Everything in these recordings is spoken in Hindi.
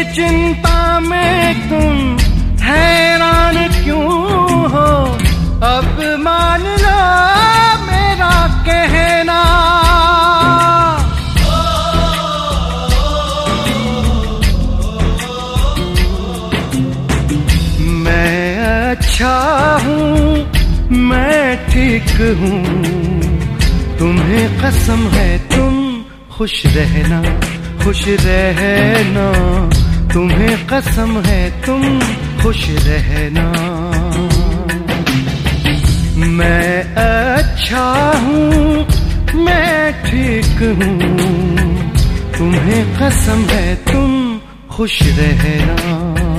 चिंता में तुम हैरान क्यों हो? अब मान लो मेरा कहना। मैं अच्छा हूँ, मैं ठीक हूँ, तुम्हें कसम है तुम खुश रहना, खुश रहना। तुम्हें कसम है तुम खुश रहना। मैं अच्छा हूँ, मैं ठीक हूँ, तुम्हें कसम है तुम खुश रहना।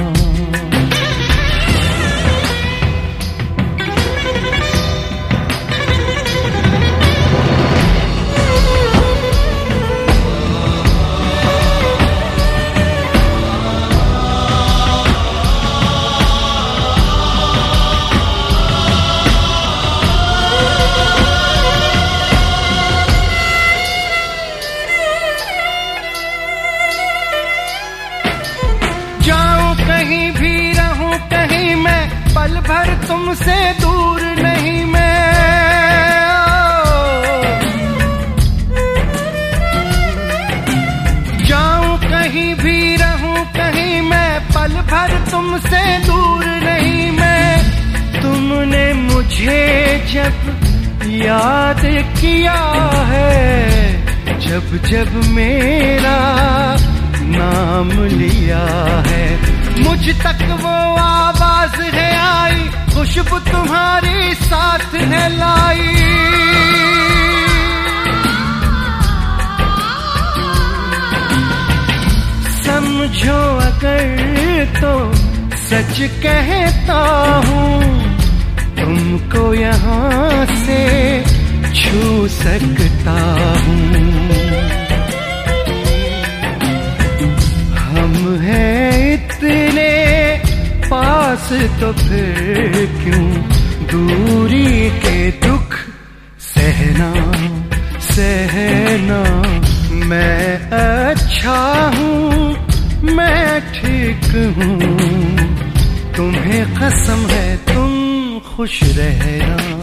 कहीं भी रहूं कहीं मैं, पल भर तुमसे दूर नहीं मैं। जाऊं कहीं भी रहूं कहीं मैं, पल भर तुमसे दूर नहीं मैं। तुमने मुझे जब याद किया है, जब जब मेरा नाम लिया है, मुझ तक वो आवाज है आई, खुशबू तुम्हारी साथ है लाई। समझो अगर तो सच कहता हूँ, तुमको यहाँ से छू सकता हूँ। हम हैं इतने पास तो फिर क्यों दूरी के दुख सहना, सहना। मैं अच्छा हूँ, मैं ठीक हूँ, तुम्हें कसम है तुम खुश रहना।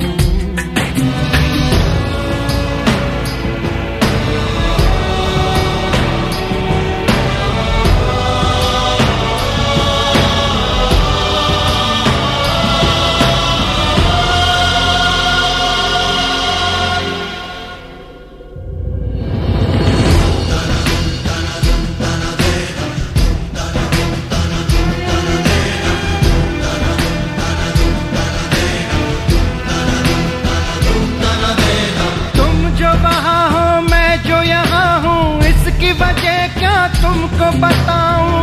वजह क्या तुमको बताऊं?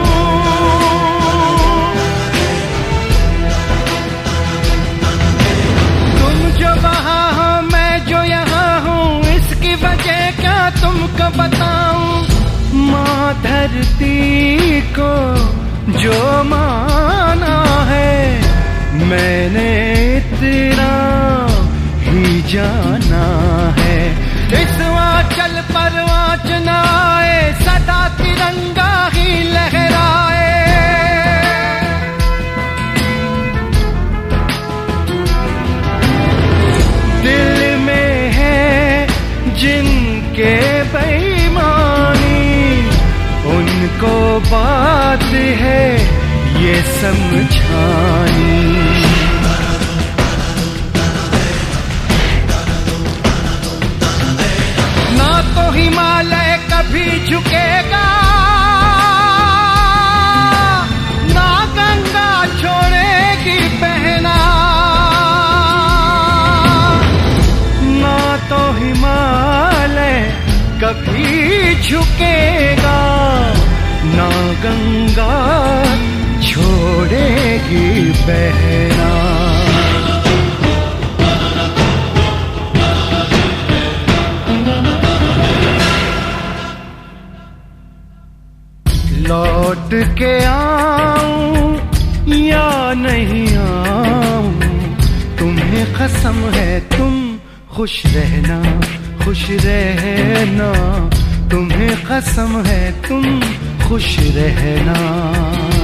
तुम जो वहाँ हो मैं जो यहाँ हूँ, इसकी वजह क्या तुमको बताऊं? माँ धरती को जो माना है, मैंने इतना ही जाना है। इस आंचल पर आँच न आए, सदा तिरंगा ही लहराए। दिल में है जिनके बेईमानी, उनको बात है ये समझानी। तो हिमालय कभी झुकेगा, ना गंगा छोड़ेगी बहना। ना तो हिमालय कभी झुकेगा, ना गंगा छोड़ेगी बहना। लौट के आऊं या नहीं आऊं, तुम्हें कसम है तुम खुश रहना, खुश रहना। तुम्हें कसम है तुम खुश रहना।